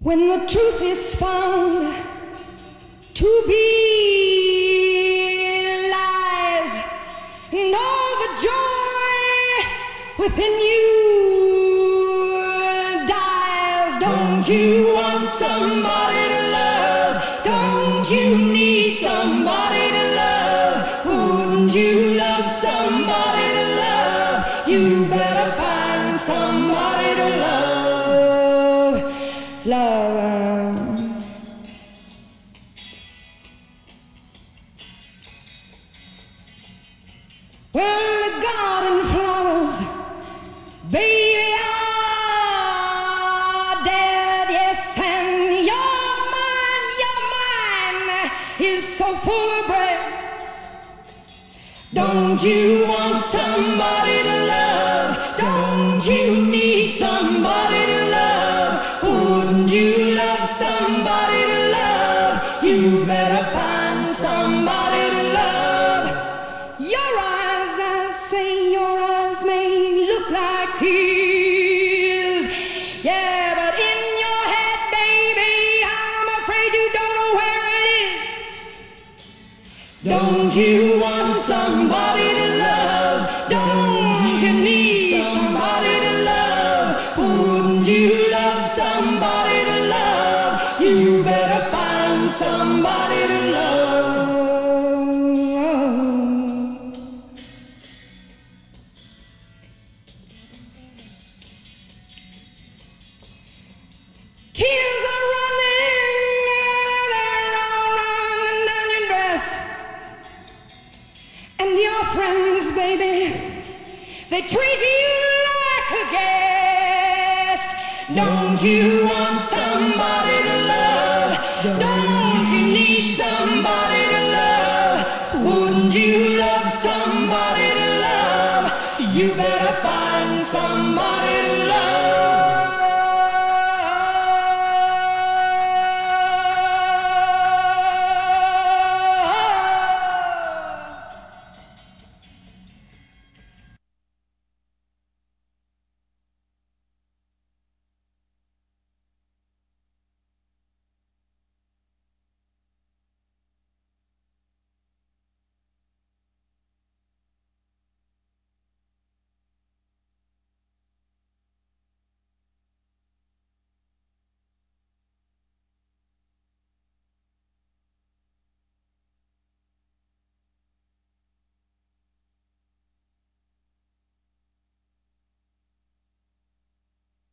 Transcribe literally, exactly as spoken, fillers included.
When the truth is found to be lies, and all the joy within you dies. Don't you want somebody to love? Don't you need somebody to love? Wouldn't you love somebody to love? You better find somebody to love. Love. Well, the garden flowers, baby, are dead, yes, and your mind, your mind is so full of bread. Don't you want somebody to love? Don't you need somebody to love? Wouldn't you love somebody to love? You better find somebody to love. Your eyes, I say, your eyes may look like his. Yeah, but in your head, baby, I'm afraid you don't know where it is. Don't you want somebody to love? Don't you need somebody to love? Wouldn't you love somebody to love? You better find somebody to love. Tears are running, they're all running down your dress. And your friends, baby, they treat you like a guest. Don't you want somebody to love? Don't you need somebody to love? Wouldn't you love somebody to love? You better find somebody